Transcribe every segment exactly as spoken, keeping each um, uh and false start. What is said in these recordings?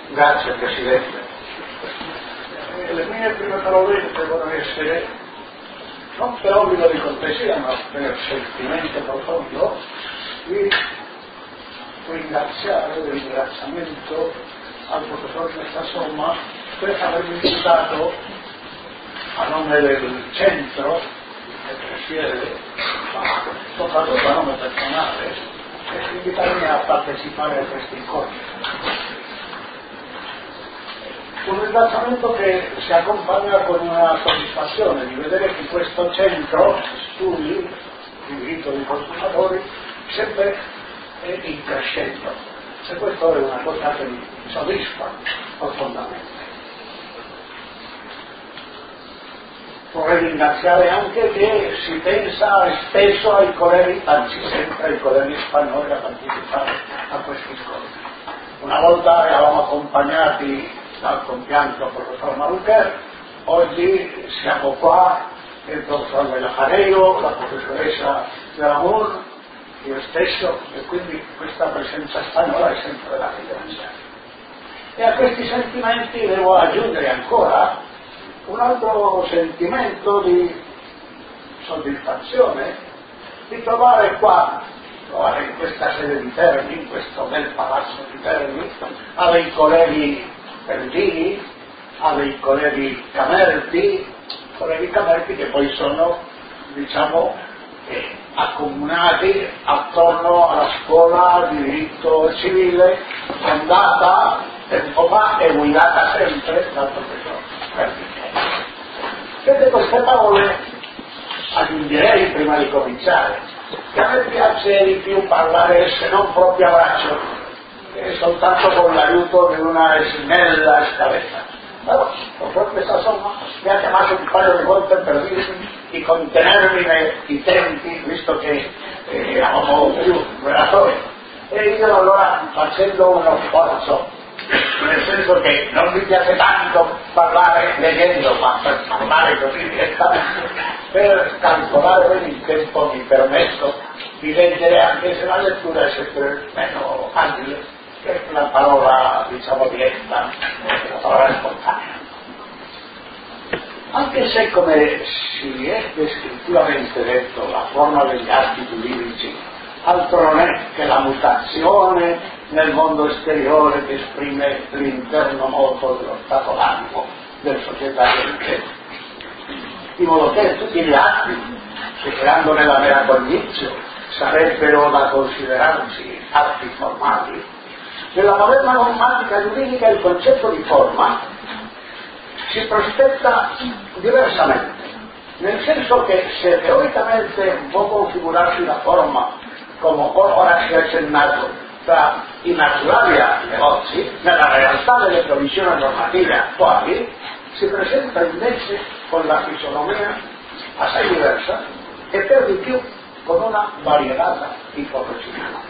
Grazie Presidente. Eh, le mie prime parole devono essere non per obbligo di cortesia ma per sentimento profondo di ringraziare del ringraziamento al professor Mestasomma per avermi invitato a nome del centro che presiede, ma soprattutto a nome personale, e invitarmi a partecipare a questi incontri. Un ringraziamento che si accompagna con una soddisfazione di vedere che questo centro studi di diritto dei consumatori sempre è in crescendo, e questo è una cosa che mi soddisfa profondamente. Vorrei ringraziare anche che si pensa spesso ai colleghi, anzi sempre ai colleghi spagnoli a partecipare a questi incontri. Una volta eravamo accompagnati dal compianto professor Maluquer, oggi siamo qua il professor Bellafareiro, la professoressa Delamour, io stesso, e quindi questa presenza spagnola è sempre da ringraziare. E a questi sentimenti devo aggiungere ancora un altro sentimento di soddisfazione di trovare qua, trovare in questa sede di Terni, in questo bel palazzo di Terni, a dei colleghi Pergini, a dei colleghi Camerti, colleghi Camerti che poi sono, diciamo, eh, accomunati attorno alla scuola di diritto civile fondata tempo fa e guidata sempre dal professor Pergini. Dette queste parole aggiungerei prima di cominciare che a me piace di più parlare se non proprio a braccio, che soltanto con l'aiuto di una snella scaletta. Però per questa somma mi ha chiamato un paio di volte per dirmi di contenermi nei tempi, visto che eh, eravamo più relatori, e io allora, facendo uno sforzo, nel senso che non mi piace tanto parlare leggendo, ma per parlare così direttamente, per calcolare bene il tempo mi permetto di leggere, anche se la lettura è sempre meno agile che la parola, diciamo, diretta, la parola spontanea. Anche se, come si è descrittivamente detto, la forma degli atti giuridici altro non è che la mutazione nel mondo esteriore che esprime l'interno moto dello stato d'animo del societario intero, di modo che tutti gli atti che, creandone la mera condizio, sarebbero da considerarsi atti formali. Nella moderna normatica giuridica il concetto di forma si prospetta diversamente, nel senso che se teoricamente può configurarsi la forma come ora si è accennato tra i naturali negozi, nella realtà delle provvisioni normative attuali si presenta invece con la fisionomia assai diversa e per di più con una variegata ipocresia.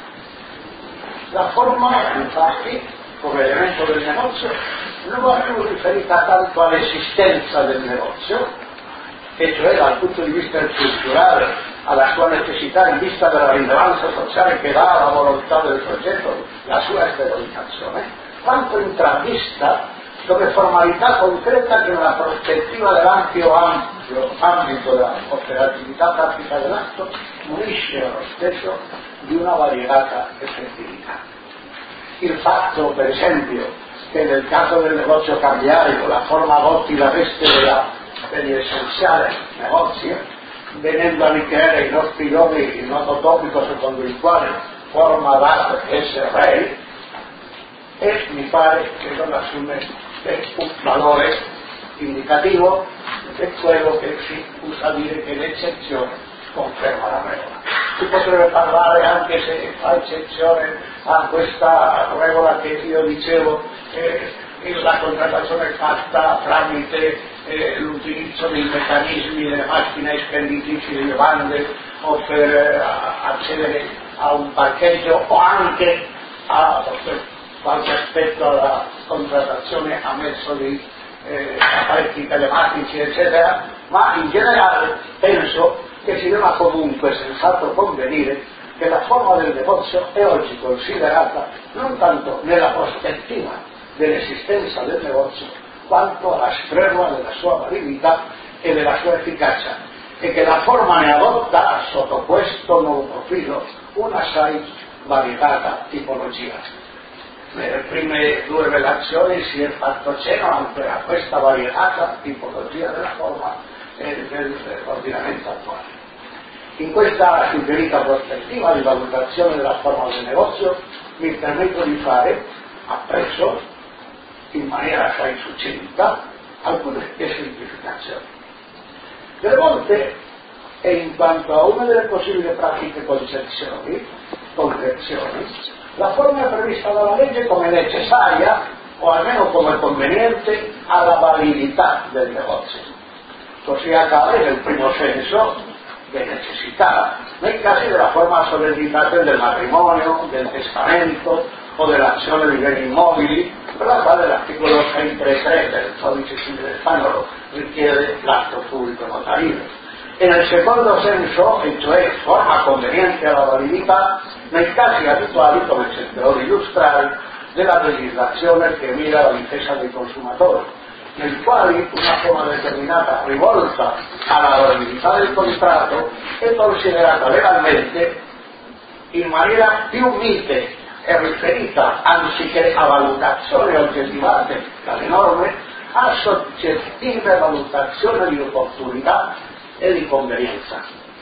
La forma, infatti, come elemento del negozio, non va più riferita tanto all'esistenza del negozio, e cioè dal punto di vista strutturale alla sua necessità in vista della rilevanza sociale che dà alla volontà del progetto la sua esterilizzazione, quanto intravista come formalità concreta che nella prospettiva dell'ampio ampio ambito della operatività pratica dell'atto unisce allo stesso di una variegata effettività. Il fatto, per esempio, che nel caso del negozio cambiario la forma adotti la veste della, dell'essenziale negozio, venendo a ritenere i nostri nomi il noto topico secondo il quale forma d'arte essere rei, e mi pare che non assume un valore indicativo, è quello che si usa dire che l'eccezione conferma la regola. Si potrebbe parlare, anche se fa eccezione a questa regola che io dicevo, eh, la contrattazione fatta tramite eh, l'utilizzo dei meccanismi delle macchine spenditrici delle bande o per eh, accedere a un parcheggio o anche a qualche aspetto alla contrattazione a mezzo di eh, apparecchi telematici eccetera, ma in generale penso che si deve comunque senz'altro convenire che la forma del negozio è oggi considerata non tanto nella prospettiva dell'esistenza del negozio quanto alla strema della sua validità e della sua efficacia, e che la forma ne adotta sotto questo nuovo profilo una assai variegata tipologia. Nelle prime due relazioni si è fatto cenno anche a questa variegata tipologia della forma e dell'ordinamento attuale. In questa suggerita prospettiva di valutazione della forma del negozio mi permetto di fare, appresso, in maniera assai succinta, alcune esemplificazioni. Delle volte, e in quanto a una delle possibili pratiche concezioni, concrezioni, la forma è prevista dalla legge come necessaria, o almeno come conveniente, alla validità del negozio. Così accade nel primo senso di necessità, nei casi della forma solennitate del matrimonio, del testamento o dell'azione di beni immobili, per la quale l'articolo centotrentatré del codice civile spagnolo richiede l'atto pubblico notarile. E nel secondo senso, e cioè forma conveniente alla validità, nei casi abituali, come cercherò di illustrare, della legislazione che mira alla difesa dei consumatori, nei quali una forma determinata rivolta alla validità del contratto è considerata legalmente in maniera più mite e riferita, anziché a valutazioni oggettivate dalle norme, a soggettive valutazioni di opportunità e di convenienza.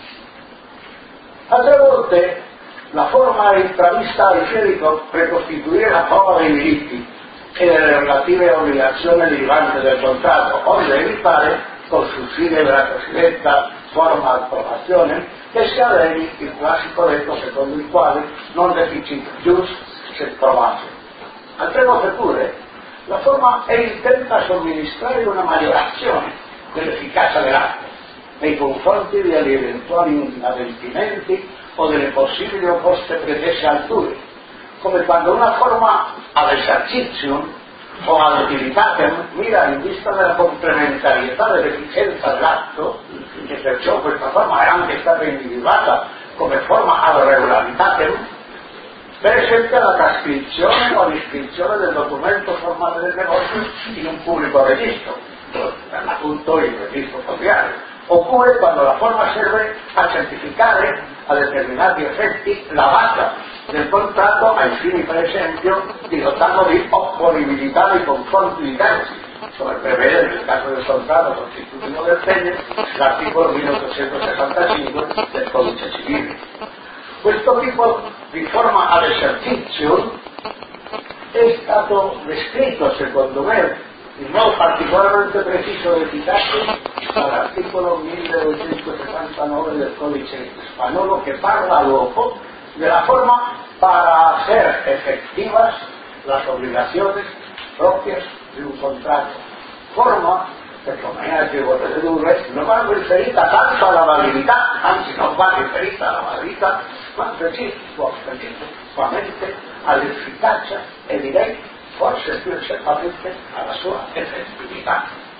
Altre volte la forma intravista richiede di precostituire la prova dei diritti e delle relative obbligazioni derivanti del contratto, onde evitare, col sussidio della cosiddetta forma approvazione, che si adegui il classico detto secondo il quale non deficit jus se provato. Altre volte pure la forma è intenta a somministrare una maggiorazione dell'efficacia dell'atto nei confronti degli eventuali inadempimenti o delle possibili opposte pretese altrui, come quando una forma ad esercitium o ad utilitatem mira in vista della complementarietà dell'efficienza dell'atto, e perciò questa forma è anche stata individuata come forma ad regularitatem, per esempio la trascrizione o l'iscrizione del documento formale del negozio in un pubblico registro, per l'appunto il registro familiare, oppure quando la forma serve a certificare a determinati effetti la base del contratto ai fini, per esempio, di dotarlo di opponibilità nei confronti di terzi, come prevede nel caso del contratto costitutivo del pene l'articolo milleottocentosessantacinque del codice civile. Questo tipo di forma ad esercizio è stato descritto, secondo me, in modo particolarmente preciso ed efficace dall'articolo milleduecentosessantanove del codice spagnolo, che parla dopo della forma para hacer efectivas las obligaciones propias de un contrato. Forma che, come è devo dedurre, non va riferita tanto alla validità, anzi non va riferita alla validità, ma specificamente all'efficacia e direi forse più esattamente alla sua effettività.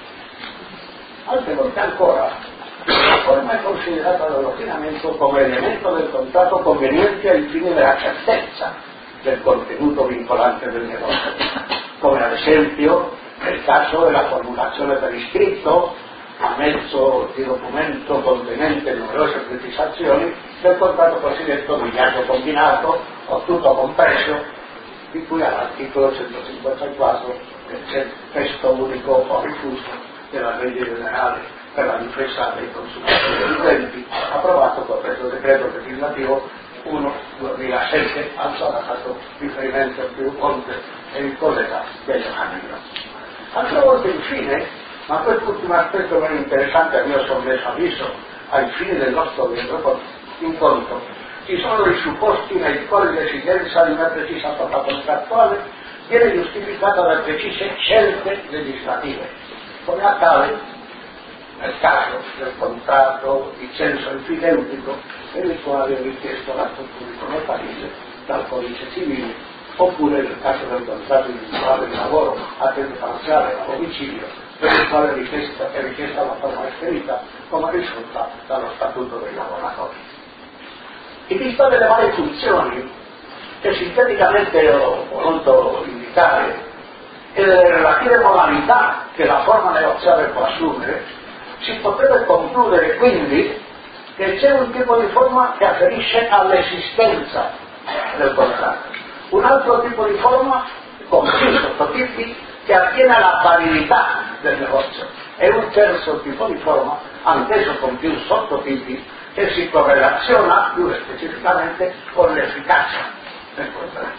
Altre volte ancora, la forma è considerata dall'ordinamento come elemento del contratto conveniente ai fini della certezza del contenuto vincolante del negozio, come ad esempio nel caso della formulazione per iscritto, a mezzo di documento contenente numerose precisazioni, del contratto cosiddetto di viaggio combinato o tutto compreso, di cui all'articolo centocinquantaquattro del testo unico o rifuso della legge generale per la difesa dei consumatori e utenti, approvato con questo decreto legislativo uno duemilasette, al quale ha fatto riferimento più volte il collega Bellanagro. Altre volte, infine, ma quest'ultimo aspetto meno interessante a mio sommesso avviso ai fini del nostro incontro, ci sono dei supposti nei quali l'esigenza di una precisa forma contrattuale viene giustificata da precise scelte legislative, come accade nel caso del contratto di censo enfideutico, per il quale è richiesto l'atto pubblico notarile dal codice civile, oppure nel caso del contratto individuale di lavoro a tempo parziale a domicilio, per il quale è richiesta, è richiesta la forma esperita, come risulta dallo statuto dei lavoratori. In vista delle varie funzioni che sinteticamente ho voluto indicare e delle relative modalità che la forma negoziale può assumere, si potrebbe concludere quindi che c'è un tipo di forma che afferisce all'esistenza del contratto, un altro tipo di forma con più sottotipi che attiene alla validità del negozio, e un terzo tipo di forma, anch'esso con più sottotipi, che si correlaziona più specificamente con l'efficacia del contratto.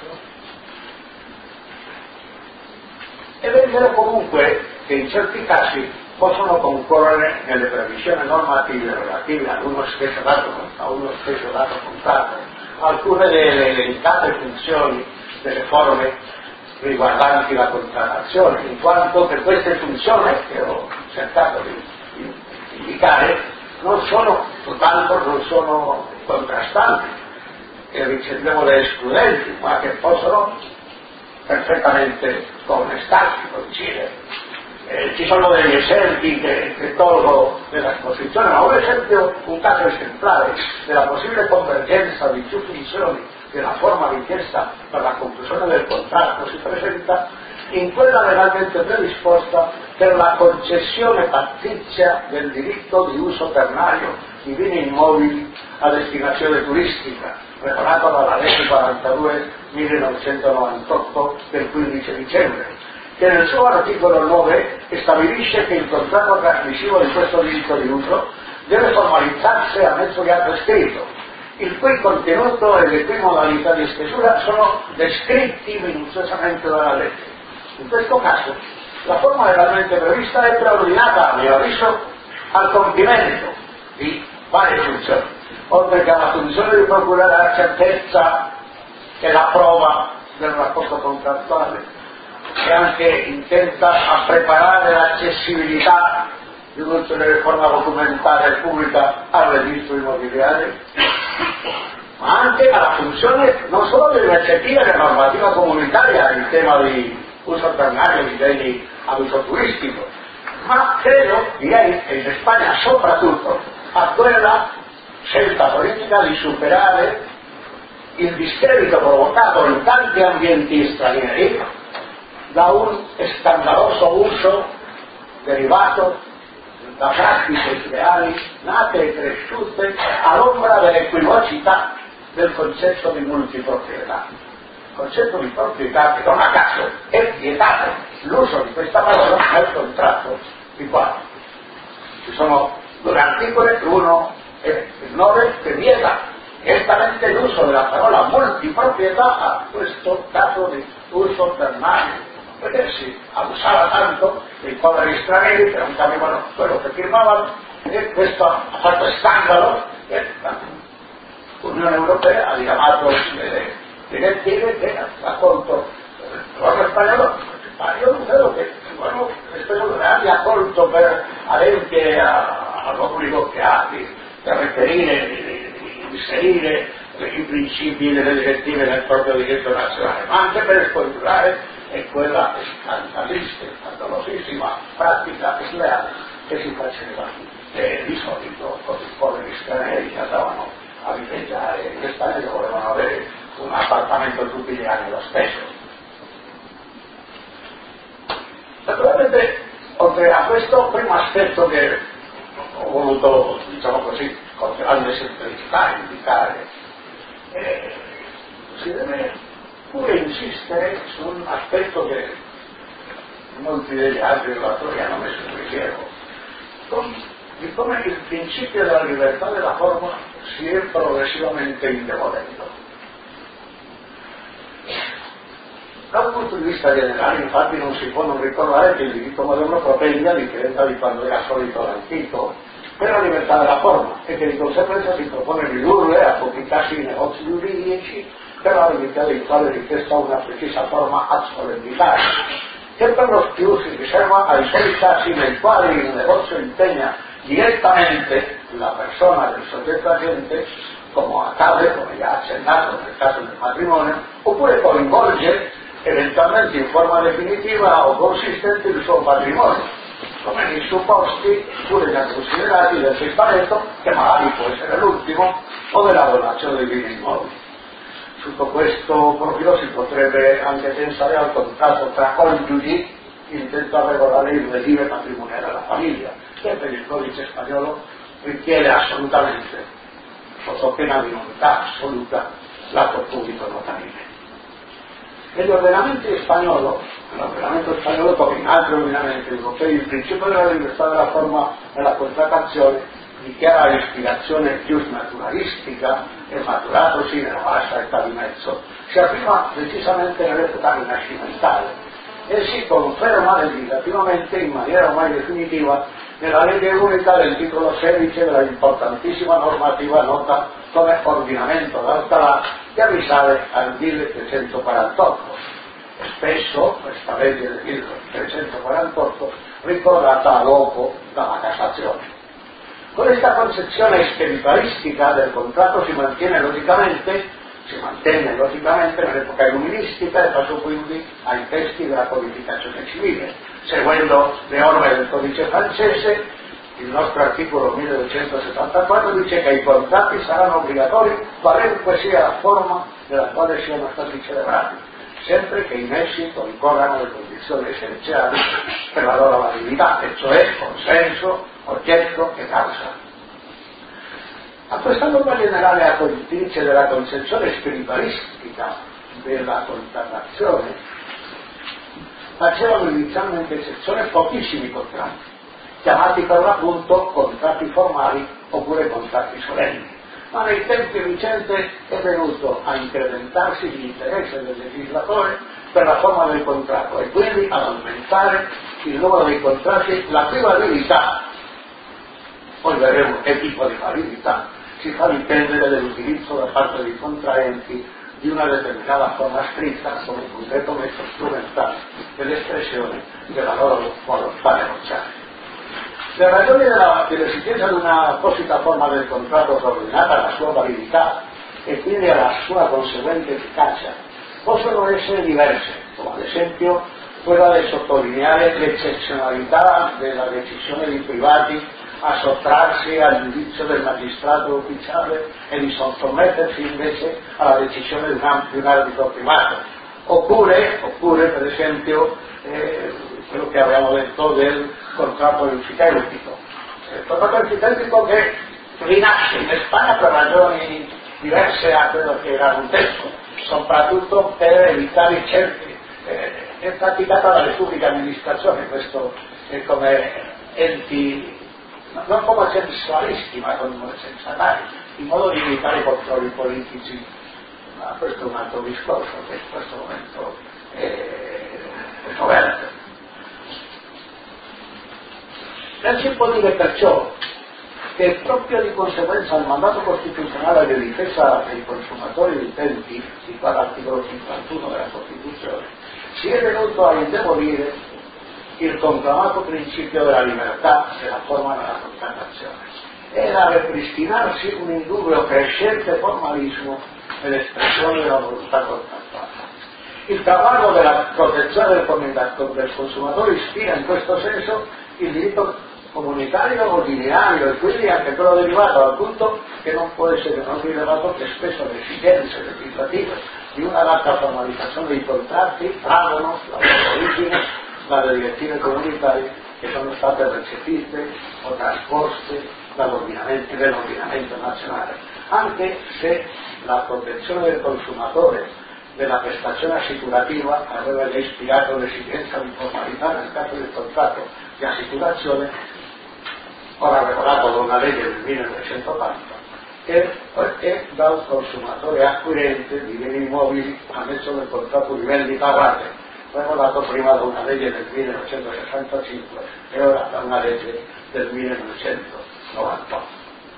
Ed è vero comunque che in certi casi possono concorrere nelle previsioni normative relative ad uno stesso dato, a uno stesso dato contratto alcune delle elencate funzioni delle forme riguardanti la contrattazione, in quanto che queste funzioni che ho cercato di indicare non sono tutt'altro, non sono contrastanti e ricevevole escludenti, ma che possono perfettamente connestarsi, coincidere. Eh, ci sono degli esempi che, che tolgo dell'esposizione, ma un esempio, un caso esemplare della possibile convergenza di più funzioni della forma richiesta per la conclusione del contratto si presenta in quella legalmente predisposta per la concessione pattizia del diritto di uso ternario di beni immobili a destinazione turistica, regolato dalla legge quarantadue millenovecentonovantotto del quindici dicembre, che nel suo articolo nove stabilisce che il contratto trasmissivo di questo diritto di uso deve formalizzarsi a mezzo di atto scritto, il cui contenuto e le cui modalità di stesura sono descritti minuziosamente dalla legge. In questo caso, la forma legalmente prevista è preordinata, a mio avviso, al compimento di varie funzioni, oltre che alla funzione di procurare la certezza e la prova del rapporto contrattuale, e anche intenta a preparare l'accessibilità di un'ulteriore forma documentale pubblica al registro immobiliare, ma anche alla funzione non solo di recepire la normativa comunitaria in tema di uso ternario di beni ad uso turistico, ma credo, direi, e in Spagna soprattutto, a quella scelta politica di superare il discredito provocato in tanti ambienti stranieri da un scandaloso uso derivato da pratiche ideali nate e cresciute all'ombra dell'equivocità del concetto di multiproprietà. Il concetto di proprietà che non a caso è vietato l'uso di questa parola nel contratto di quadro. Ci sono due articoli, uno e il nove, che vieta direttamente l'uso della parola multiproprietà a questo caso di uso ternario, perché si abusava tanto dei poveri stranieri che non capivano quello che firmavano, e questo ha fatto scandalo e l'Unione Europea ha diramato delle direttive che ha colto il governo spagnolo, ma io non credo che il governo spagnolo abbia colto per adempiere all'obbligo che ha di reperire, di inserire i principi delle direttive nel proprio diritto nazionale, ma anche per scongiurare è quella scandalista, scandalosissima pratica sleale che si faceva eh, di solito con i poveri stranieri che andavano a viveggiare in Spagna, che volevano avere un appartamento tutti gli anni lo stesso. Naturalmente, oltre a questo primo aspetto che ho voluto, diciamo così, con grande semplicità indicare, eh, si deve pure insistere su un aspetto che molti degli altri relatori hanno messo in rilievo, di come il principio della libertà della forma si è progressivamente indebolendo. Da un punto di vista generale, infatti, non si può non ricordare che il diritto moderno propende, a differenza di quando era solito l'antico, per la libertà della forma, e che di conseguenza si propone ridurre a pochi casi i negozi giuridici per la verità dei quali è richiesta una precisa forma ad solennità, che per lo più si riserva ai soli casi nei quali il negozio impegna direttamente la persona del soggetto agente, come accade, come già accennato nel caso del matrimonio, oppure coinvolge eventualmente in forma definitiva o consistente il suo patrimonio, come nei supposti pure già considerati del testamento, che magari può essere l'ultimo, o della donazione dei beni immobili. Su questo profilo si potrebbe anche pensare al contratto tra coniugi intento a regolare il regime patrimoniale della famiglia, che per il codice spagnolo richiede assolutamente, sotto pena di nullità assoluta, l'atto pubblico notarile. Nell'ordinamento spagnolo, nell'ordinamento spagnolo come in altri ordinamenti europei, il principio della libertà della forma della contrattazione dichiara l'ispirazione giusnaturalistica e maturatosi nella bassa età di mezzo, si afferma precisamente nell'epoca rinascimentale e si conferma legislativamente in maniera ormai definitiva nella legge unica del titolo sedici della importantissima normativa nota come ordinamento d'Alcalá, che risale al milletrecentoquarantotto. E spesso questa legge del milletrecentoquarantotto ricordata dopo dalla Cassazione. Questa concezione spiritualistica del contratto si mantiene logicamente, si mantenne logicamente nell'epoca illuministica e passò quindi ai testi della codificazione civile. Seguendo le orme del codice francese, il nostro articolo milleduecentosettantaquattro dice che i contratti saranno obbligatori qualunque sia la forma nella quale siano stati celebrati, sempre che in essi concorrano le condizioni essenziali per la loro validità, e cioè consenso, oggetto e causa. A questa norma generale accoglitrice della concezione spiritualistica della contrattazione facevano inizialmente eccezione pochissimi contratti, chiamati per l'appunto contratti formali oppure contratti solenni, ma nei tempi recenti è venuto a incrementarsi l'interesse del legislatore per la forma del contratto e quindi ad aumentare il numero dei contratti, la cui validità, poi vedremo che tipo di validità, si fa dipendere dall'utilizzo da parte dei contraenti di una determinata forma scritta come un concreto mezzo strumentale dell'espressione della loro volontà negoziale. Le ragioni della, dell'esigenza di una apposita forma del contratto coordinata alla sua validità e quindi alla sua conseguente efficacia possono essere diverse, come ad esempio quella di sottolineare l'eccezionalità della decisione di privati a sottrarsi al giudizio del magistrato ufficiale e di sottomettersi invece alla decisione di un, di un arbitro privato, oppure, oppure per esempio eh, quello che abbiamo detto del contratto enfiteutico, il contratto enfiteutico che rinasce in Spagna per ragioni diverse a quello che era un tempo, soprattutto per evitare certi, eh, è praticata dalle pubbliche amministrazioni, questo è come enti non come sensualisti ma come sensatari, in modo di evitare controlli politici, ma questo è un altro discorso che in questo momento è scoperto. E si può dire perciò che proprio di conseguenza al mandato costituzionale di difesa dei consumatori di utenti, di qua l'articolo cinquantuno della Costituzione, si è venuto a indebolire il conclamato principio della libertà della forma della contrattazione era a ripristinarsi un indubbio crescente formalismo nell'espressione della volontà contrattuale. Il traguardo della protezione del, del consumatore ispira in questo senso il diritto comunitario ordinario e quindi anche quello derivato dal punto che non può essere non rilevato che spesso le esigenze legislative di una adatta formalizzazione dei contratti traggono la loro origine dalle direttive comunitarie che sono state recepite o trasposte dall'ordinamento, dall'ordinamento nazionale, anche se la protezione del consumatore della prestazione assicurativa aveva già ispirato l'esigenza di formalità nel caso del contratto di assicurazione, ora regolato da una legge del millenovecentottanta, che è dal consumatore acquirente di beni immobili annesso del contratto di vendita a rate, regolato prima da una legge del millenovecentosessantacinque e ora da una legge del millenovecentonovantotto.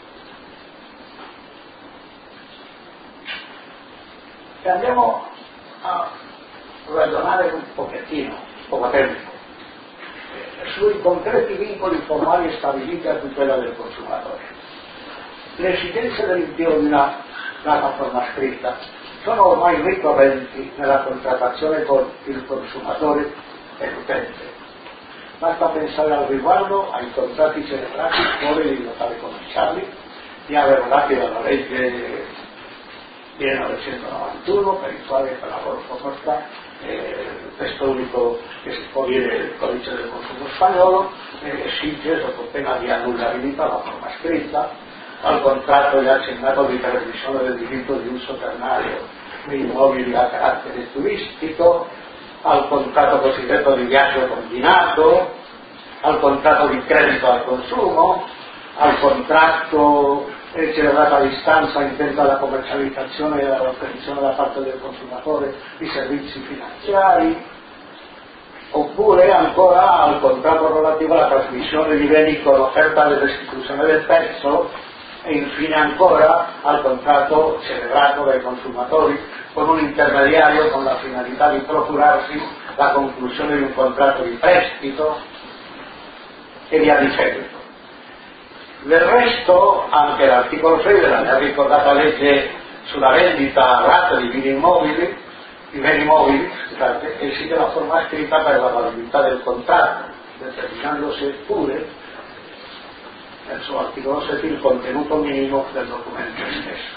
E andiamo a ragionare un pochettino, poco tempo, eh, sui concreti vincoli formali stabiliti a tutela del consumatore. Le esigenze dell'impiego di una data forma scritta sono ormai ricorrenti nella contrattazione con il consumatore e l'utente. Basta pensare al riguardo ai contratti celebrati fuori dei locali commerciali, già regolati dalla legge millenovecentonovantuno, per il quale per la Rodolfo Costa eh, il testo unico che si può dire il codice del consumo spagnolo eh, esige sotto pena di annullabilità la forma scritta, al contratto già accennato di trasmissione del diritto di uso ternario dei immobili a carattere turistico, al contratto cosiddetto di viaggio combinato, al contratto di credito al consumo, al contratto eh, celebrato a distanza intento alla commercializzazione e alla ottenzione da parte del consumatore di servizi finanziari, oppure ancora al contratto relativo alla trasmissione di beni con offerta di restituzione del pezzo, e infine ancora al contratto celebrato dai consumatori con un intermediario con la finalità di procurarsi la conclusione di un contratto di prestito e via di seguito. Del resto anche l'articolo sei della già ricordata legge sulla vendita a rate di beni immobili, di beni mobili, scusate, esige la forma scritta per la validità del contratto, determinandosi pure nel suo articolo sette il contenuto minimo del documento stesso.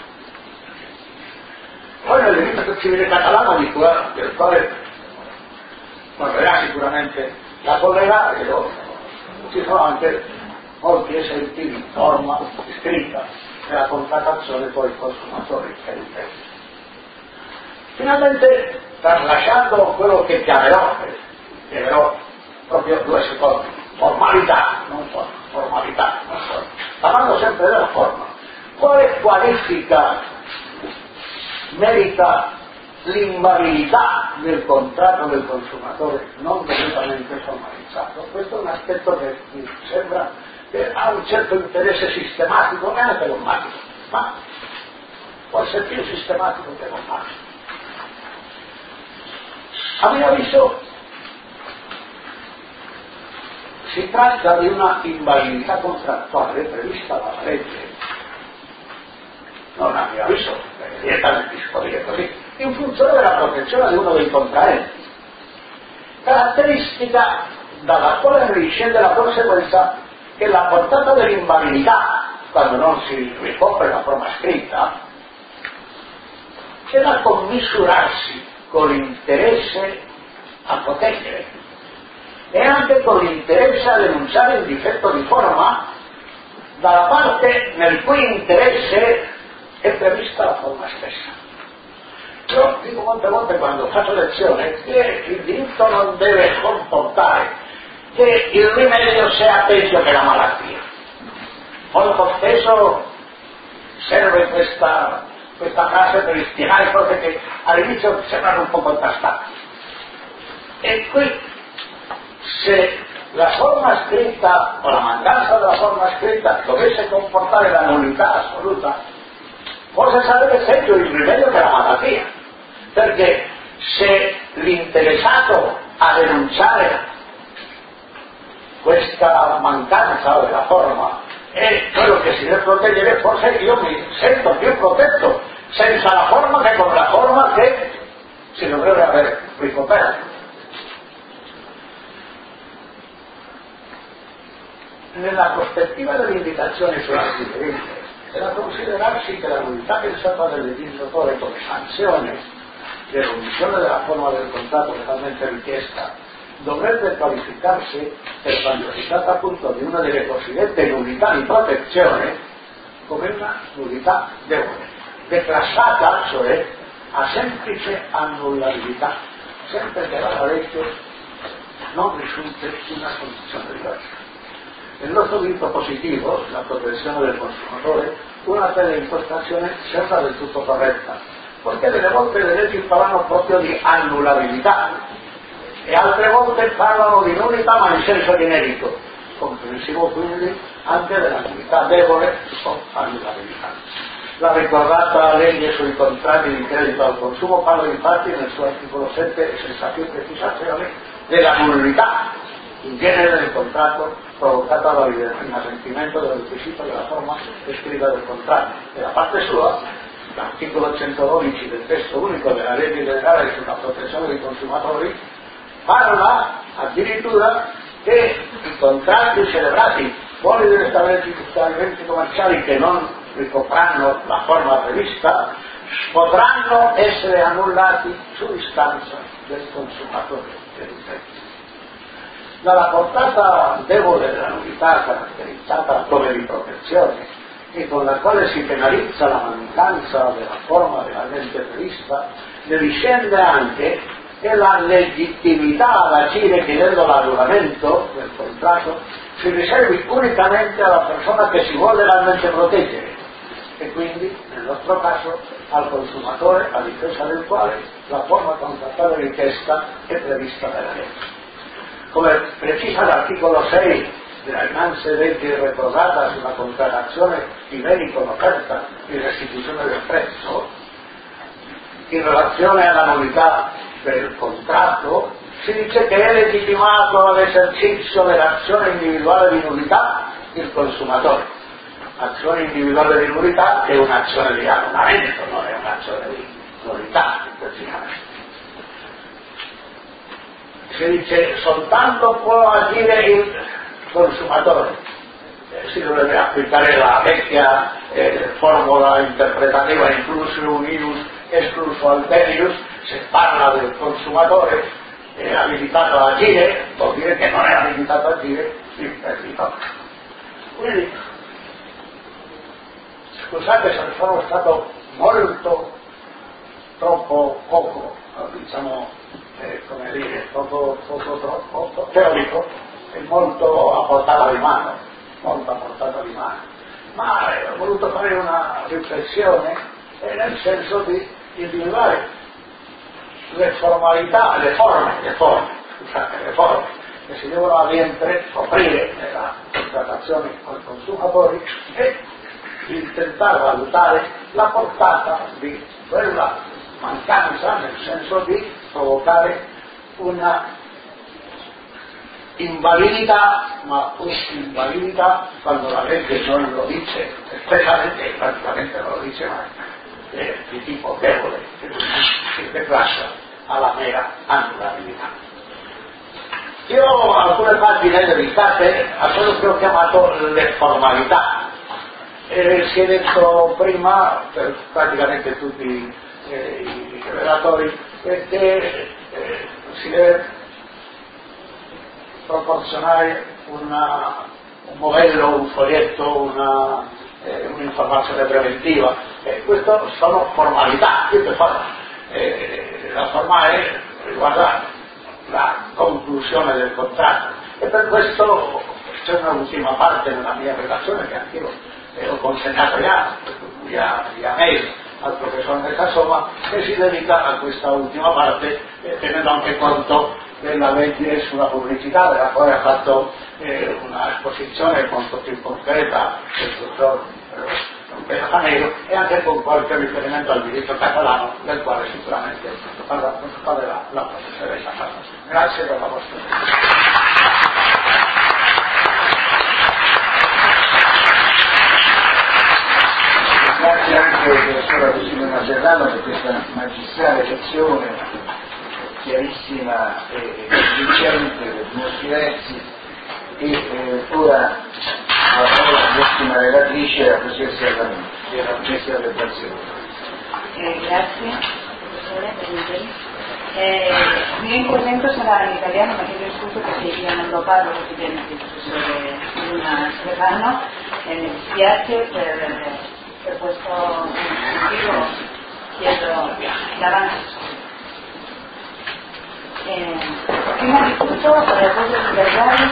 Poi nel diritto civile catalano, di cui, del quale parlerà sicuramente la collega, ci sono anche molti esempi di norma scritta della contrattazione con i consumatori e l'utente. Finalmente, tralasciando quello che chiamerò, chiamerò proprio due secondi, formalità, non forma, formalità, non forma, parlando sempre della forma, quale qualifica merita l'invalidità del contratto del consumatore non debitamente formalizzato? Questo è un aspetto che mi sembra che ha un certo interesse sistematico e anche dogmatico, ma può essere più sistematico che dogmatico. A mio avviso si tratta di una invalidità contrattuale prevista dalla legge, non a mio avviso, perché direttamente si può dire così, in funzione della protezione di uno dei contraenti, caratteristica dalla quale discende la conseguenza che la portata dell'invalidità, quando non si ricopre la forma scritta, è da commisurarsi con l'interesse a proteggere e anche con l'interesse a denunciare il difetto di forma dalla parte nel cui interesse è prevista la forma stessa. Io dico molte volte quando faccio lezione che il diritto non deve comportare che il rimedio sia peggio che la malattia. Molto spesso serve questa, questa frase per spiegare cose che all'inizio sembrano un po' contrastanti. E qui, se la forma scritta o la mancanza della forma scritta dovesse comportare la nullità assoluta, forse sarebbe peggio il rimedio che la malattia, perché se l'interessato a denunciare questa mancanza della forma è quello che si deve proteggere, forse io mi sento più protetto senza la forma che con la forma che si dovrebbe aver ricoperto. Nella prospettiva dell'indicazione sull'articolo è da considerarsi che la nullità pensata del legislatore come sanzione dell'omissione della forma del contratto legalmente richiesta dovrebbe qualificarsi per quanto si tratta appunto di una delle cosiddette nullità di protezione come una nullità debole, declassata cioè a semplice annullabilità, sempre che la legge non risulti una condizione diversa. Nel nostro diritto positivo, la protezione del consumatore, una tale impostazione sembra del tutto corretta, perché delle volte le leggi parlano proprio di annullabilità e altre volte parlano di nullità ma in senso generico, comprensivo quindi anche della nullità debole o annullabilità. La ricordata legge sui contratti di credito al consumo parla infatti nel suo articolo sette, senza più precisazioni, della nullità in genere del contratto provocata dall'inasprimento del requisito della forma scritta del contratto. E da parte sua, l'articolo centododici del testo unico della legge generale sulla protezione dei consumatori parla addirittura che i contratti celebrati fuori degli stabilimenti commerciali che non ricopranno la forma prevista potranno essere annullati su istanza del consumatore dell'utente. Dalla portata debole della novità caratterizzata come di protezione e con la quale si penalizza la mancanza della forma legalmente prevista, ne discende anche che la legittimità ad agire chiedendo l'annullamento del contratto si riservi unicamente alla persona che si vuole legalmente proteggere e quindi, nel nostro caso, al consumatore a difesa del quale la forma contrattuale richiesta è prevista dalla legge. Come precisa l'articolo sei della innanzi legge ricordata sulla contrattazione di beni con offerta di restituzione del prezzo, in relazione alla novità del contratto si dice che è legittimato all'esercizio dell'azione individuale di nullità il consumatore. Azione individuale di nullità è un'azione di annullamento, non è un'azione di nullità, precisamente. Si dice soltanto può agire il consumatore, eh, si dovrebbe applicare la vecchia eh, formula interpretativa inclusio unus escluso alterius. Se parla del consumatore è abilitato ad agire, vuol dire che non è abilitato ad agire l'imprenditore. Quindi scusate se sono stato molto troppo poco diciamo eh, come dire poco, poco, troppo, poco teorico e molto a portata di mano molto a portata di mano ma eh, ho voluto fare una riflessione eh, nel senso di individuare le formalità, le forme, le forme, scusate, le forme che si devono avviare, offrire nella contrattazione con i consumatori e di tentare valutare la portata di quella mancanza nel senso di provocare una invalidità, ma questa invalidità quando la legge non lo dice espressamente, praticamente non lo dice mai, è di tipo debole, si declascia alla mera annullabilità. Io ho alcune pagine dedicate a quello che ho chiamato le formalità. Eh, si è detto prima per praticamente tutti eh, i relatori eh, che eh, si deve proporzionare una, un modello, un foglietto, una, eh, un'informazione preventiva e queste sono formalità. Eh, la formale riguarda la conclusione del contratto e per questo c'è un'ultima parte nella mia relazione che anch'io eh, ho consegnato già via, via mail al professor De Casoma che si dedica a questa ultima parte eh, tenendo anche conto della legge sulla pubblicità della quale ha fatto eh, una esposizione molto più concreta il dottor Pedro Canero e anche con qualche riferimento al diritto catalano del quale sicuramente parlerà la professoressa Carlos. Grazie per la vostra attenzione. Grazie anche professora Cosimo Serrano per questa magistrale lezione chiarissima e convincente per molti versi e eh, ora la parola alla prossima relatrice, la professoressa Allamini, che è la professoressa del Barcellona. Eh, grazie professore per l'intervista. Eh, mi intervento sarà in italiano, ma chiedo scusa perché io non lo parlo quotidianamente il professore Luna Serrano e mi dispiace per, per questo motivo, chiedo l'avanzo. Eh, prima di tutto eh, voglio ricordare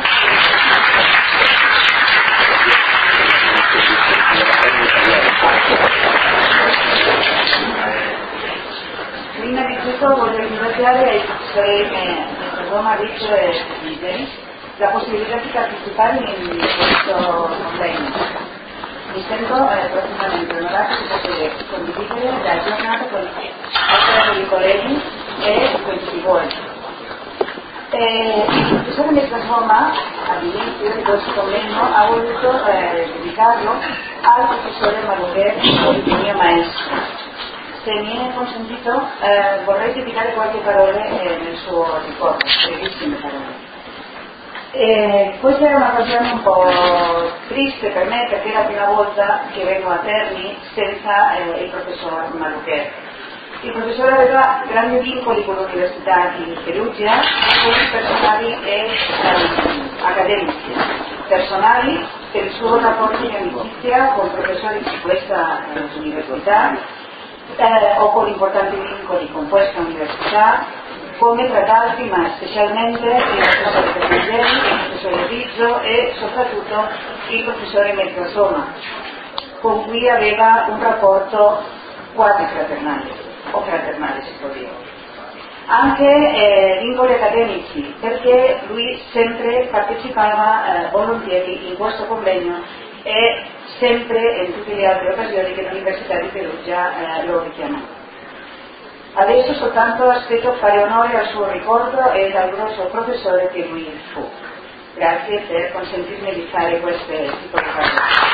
prima di tutto voglio ringraziare ai professori di Roma, Riccio e Liberi la possibilità di partecipare in questo convegno. Mi sento eh, profondamente onorato di poter condividere la giornata con altri colleghi e con tutti voi. Eh, il professore De Casoma all'inizio di questo convegno ha voluto eh, dedicarlo al professore Malucher, il mio maestro. Se mi è consentito eh, vorrei dedicare qualche parole eh, nel suo ricordo, brevissime parole. Eh, questa è una canzone un po' triste per me perché è la prima volta che vengo a Terni senza eh, il professor Malucher. Il professore aveva grandi vincoli con l'Università di Perugia, sia personali e eh, accademici. Personali per il suo rapporto di amicizia con professori di questa eh, università eh, o con importanti vincoli con questa università, come trattarsi, ma specialmente il professore Petrangeli, il professore Rizzo e soprattutto il professore Mezzasoma, con cui aveva un rapporto quasi fraternale, o fraternale si può dire. Anche eh, vincoli accademici, perché lui sempre partecipava eh, volentieri in questo convegno e sempre in tutte le altre occasioni che l'Università di Perugia eh, lo richiamò. Adesso soltanto aspetto fare onore al suo ricordo e al grosso professore che lui fu. Grazie per consentirmi di fare queste piccole parole.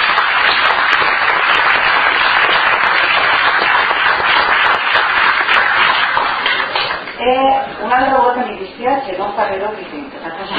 E un'altra volta mi dispiace, non parlerò di tempo,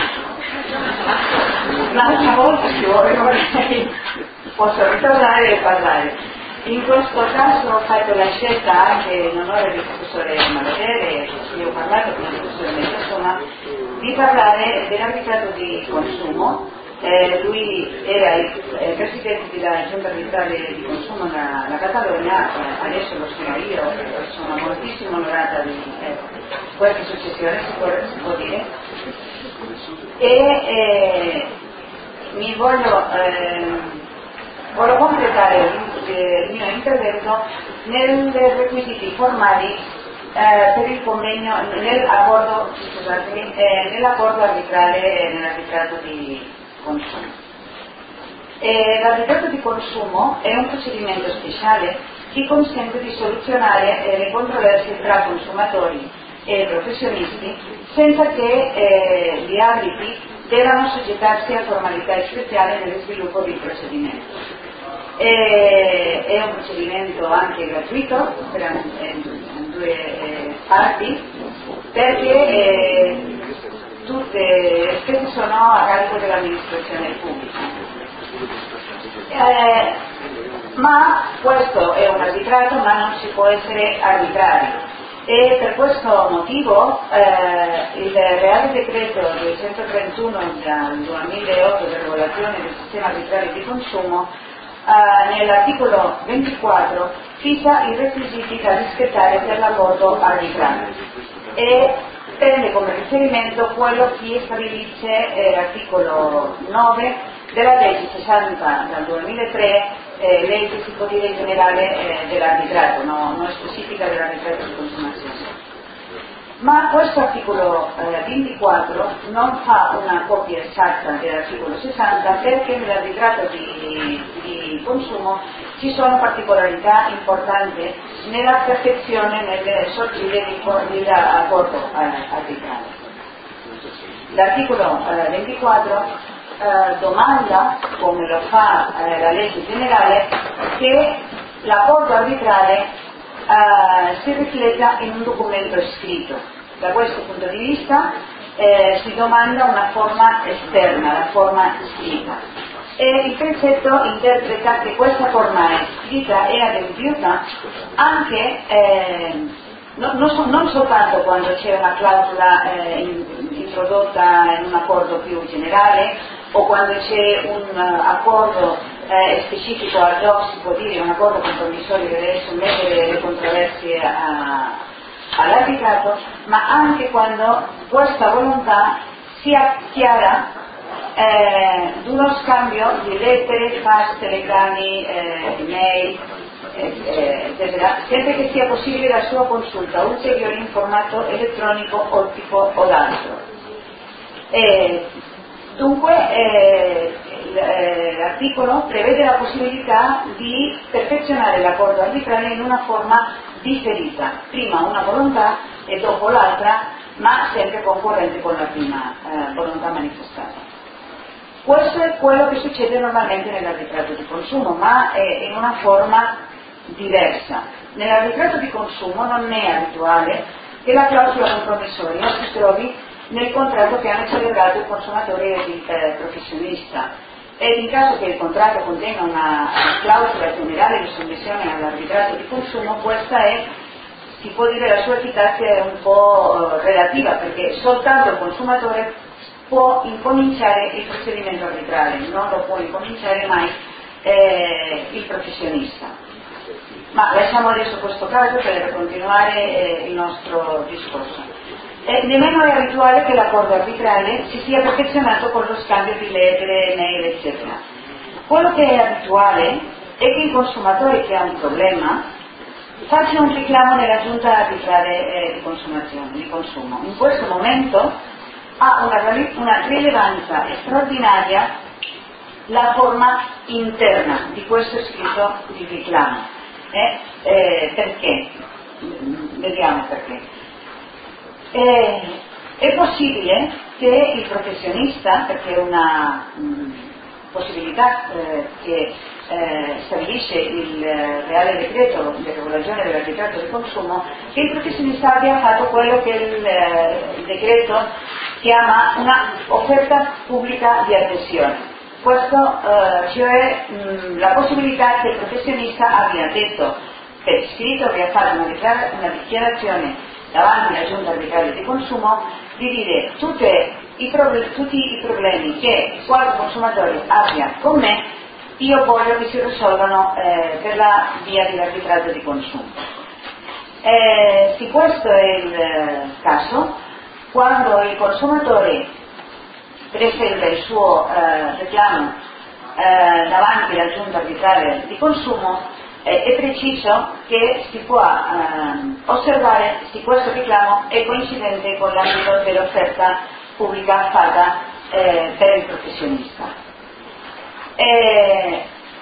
un'altra volta se vorrei posso ritornare e parlare. In questo caso ho fatto la scelta anche in onore del professore Malucher, che ho parlato con il professore Mezzasoma, di parlare dell'arbitrato di consumo. Eh, lui era il eh, presidente della giunta arbitrale di consumo nella Catalogna, eh, adesso lo sono io, eh, sono moltissimo onorata di eh, questa successione, si può, si può dire, e eh, mi voglio, eh, voglio completare il mio intervento nei requisiti formali eh, per il convegno, nell'accordo, scusatemi, eh, nell'accordo arbitrale, nell'arbitrato di consumo. E l'arbitrato di consumo è un procedimento speciale che consente di soluzionare eh, le controversie tra consumatori e professionisti senza che eh, gli arbitri debbano soggettarsi a formalità speciali nello sviluppo del procedimento. E, è un procedimento anche gratuito per eh, due eh, parti, perché eh, tutte le spese sono a carico dell'amministrazione pubblica. Eh, ma questo è un arbitrato, ma non si può essere arbitrario. E per questo motivo eh, il Reale Decreto duecentotrentuno del duemilaotto di regolazione del sistema arbitrale di consumo eh, nell'articolo ventiquattro fissa i requisiti da rispettare per l'accordo arbitrale e prende come riferimento quello che stabilisce eh, l'articolo nove della legge sessanta del duemilatré, eh, legge si può dire generale eh, dell'arbitrato, no? Non specifica dell'arbitrato di consumazione. Ma questo articolo eh, ventiquattro non fa una copia esatta dell'articolo sessanta, perché nell'arbitrato di, di consumo ci sono particolarità importanti nella perfezione nel sorgere dell'accordo eh, arbitrale. L'articolo eh, ventiquattro eh, domanda, come lo fa eh, la legge generale, che l'accordo arbitrale Uh, si rifletta in un documento scritto. Da questo punto di vista eh, si domanda una forma esterna, la forma scritta, e il precetto interpreta che questa forma scritta è adempiuta anche eh, no, non, so, non soltanto quando c'è una clausola eh, in, introdotta in un accordo più generale o quando c'è un uh, accordo Eh, specifico ad hoc, si può dire un accordo compromissorio che deve sommettere le controversie a, all'arbitrato, ma anche quando questa volontà sia chiara eh, di uno scambio di lettere, fax, telegrammi, eh, email, eh, eccetera, sempre che sia possibile la sua consulta ulteriore in formato elettronico, ottico o d'altro. Eh, dunque eh, l'articolo prevede la possibilità di perfezionare l'accordo arbitrale in una forma differita, prima una volontà e dopo l'altra, ma sempre concorrente con la prima eh, volontà manifestata. Questo è quello che succede normalmente nell'arbitrato di consumo, ma è in una forma diversa. Nell'arbitrato di consumo non è abituale che la clausola compromissoria si trovi nel contratto che hanno celebrato il consumatore e il eh, professionista. ed in caso che il contratto contenga una clausola generale di sottomissione all'arbitrato di consumo, questa è, si può dire, la sua efficacia è un po' eh, relativa, perché soltanto il consumatore può incominciare il procedimento arbitrale, non lo può incominciare mai eh, il professionista. Ma lasciamo adesso questo caso per continuare eh, il nostro discorso. Eh, nemmeno è abituale che l'accordo arbitrale si sia perfezionato con lo scambio di lettere, mail, eccetera. Quello che è abituale è che il consumatore che ha un problema faccia un richiamo nella giunta arbitrale eh, di consumazione, di consumo. In questo momento ha una, una rilevanza straordinaria la forma interna di questo scritto di richiamo. Eh, eh, perché? Vediamo perché. Eh, è possibile che il professionista, perché è una mh, possibilità eh, che eh, stabilisce il eh, Reale Decreto di regolazione dell'arbitrato di consumo, che il professionista abbia fatto quello che il, eh, il decreto chiama una offerta pubblica di adesione. Questo eh, cioè mh, la possibilità che il professionista abbia detto per iscritto, abbia fatto una, dichiar- una dichiarazione davanti alla giunta arbitrale di consumo di dire tutte i prob- tutti i problemi che qualche consumatore abbia con me, io voglio che si risolvano eh, per la via dell'arbitrato di consumo. Eh, se questo è il eh, caso, quando il consumatore presenta il suo eh, reclamo eh, davanti alla giunta arbitrale di consumo, eh, è preciso che si può eh, osservare se questo reclamo è coincidente con l'ambito dell'offerta pubblica fatta eh, per il professionista. E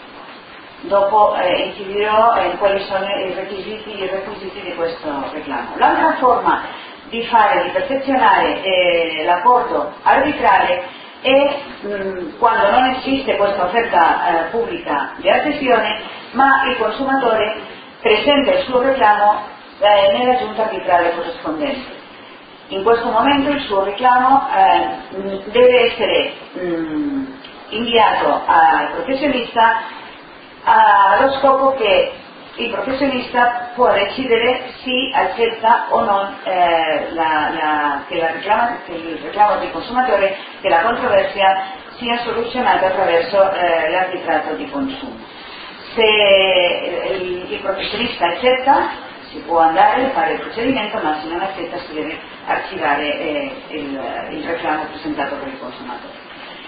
dopo eh, incidirò in quali sono i requisiti, i requisiti di questo reclamo. L'altra forma di fare, di perfezionare eh, l'accordo arbitrale è mh, quando non esiste questa offerta eh, pubblica di adesione, ma il consumatore presenta il suo reclamo eh, nella giunta arbitrale corrispondente. In questo momento il suo reclamo eh, mh, deve essere mh, inviato al professionista allo scopo che il professionista può decidere se accetta o non eh, la, la, che, la reclama, che il reclamo del consumatore, che la controversia sia soluzionata attraverso eh, l'arbitrato di consumo. Se il, il professionista accetta, si può andare a fare il procedimento, ma se non accetta si deve archivare eh, il, il reclamo presentato per il consumatore.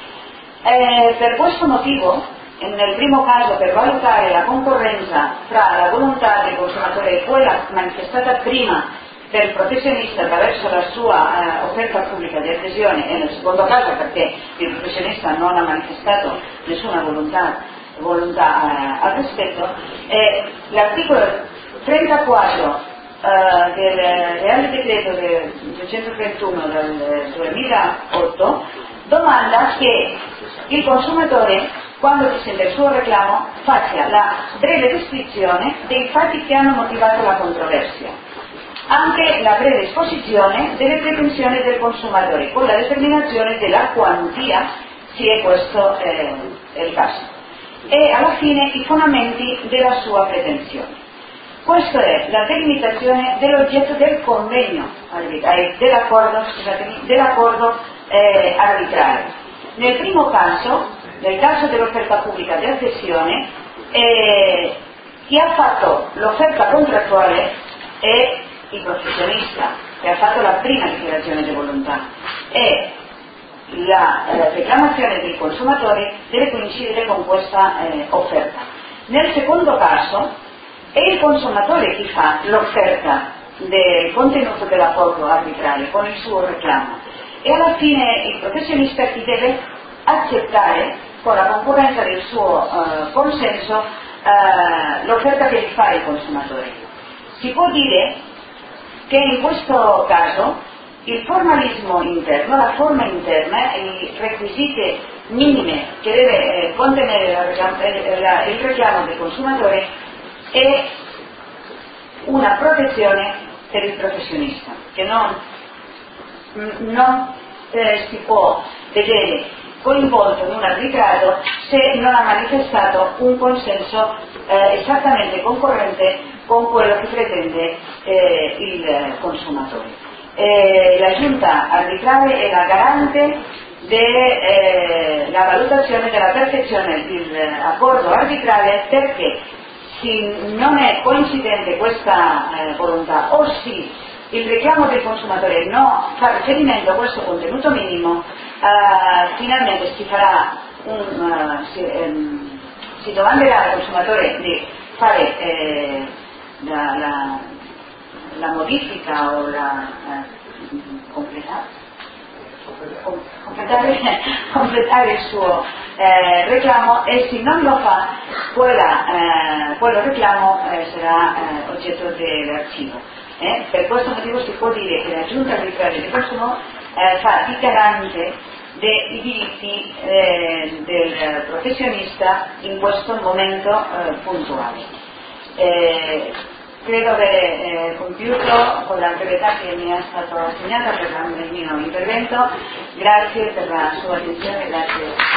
Eh, per questo motivo, nel primo caso, per valutare la concorrenza tra la volontà del consumatore e quella manifestata prima del professionista attraverso la sua eh, offerta pubblica di adesione, e nel secondo caso perché il professionista non ha manifestato nessuna volontà, volontà eh, al rispetto, eh, l'articolo trentaquattro eh, del Reale Decreto del duecentotrentuno del duemilaotto domanda che il consumatore, quando presenta il suo reclamo, faccia la breve descrizione dei fatti che hanno motivato la controversia, anche la breve esposizione delle pretensioni del consumatore, con la determinazione della quantia, se è questo eh, è il caso, e alla fine i fondamenti della sua pretensione. Questa è la delimitazione dell'oggetto del convegno, dell'accordo, scusatemi, dell'accordo eh, arbitrale. Nel primo caso, nel caso dell'offerta pubblica di adesione, eh, chi ha fatto l'offerta contrattuale è il professionista, che ha fatto la prima dichiarazione di volontà, e la eh, reclamazione del consumatore deve coincidere con questa eh, offerta. Nel secondo caso è il consumatore che fa l'offerta del contenuto dell'accordo arbitrale con il suo reclamo, e alla fine il professionista chi deve accettare con la concorrenza del suo eh, consenso eh, l'offerta che gli fa il consumatore. Si può dire che in questo caso il formalismo interno, la forma interna, i requisiti minimi che deve eh, contenere la reclam- la, il reclamo del consumatore è una protezione per il professionista, che non, non eh, si può vedere coinvolto in un arbitrato se non ha manifestato un consenso eh, esattamente concorrente con quello che pretende eh, il consumatore. Eh, la giunta arbitrale è la garante della eh, valutazione della perfezione dell'accordo arbitrale, perché se non è coincidente questa eh, volontà o se il reclamo del consumatore non fa riferimento a questo contenuto minimo, eh, finalmente si farà un, uh, si, ehm, si domanderà al consumatore di fare eh, la, la, la modifica o la eh, completare, completare, completare il suo eh, reclamo, e se non lo fa quella, eh, quello reclamo eh, sarà eh, oggetto dell'archivo. Eh, per questo motivo si può dire che la giunta arbitrale del consumo eh, fa di garante dei diritti eh, del professionista in questo momento eh, puntuale. Eh, credo avere eh, compiuto con la brevetà che mi è stata assegnata per il mio intervento. Grazie per la sua attenzione, grazie.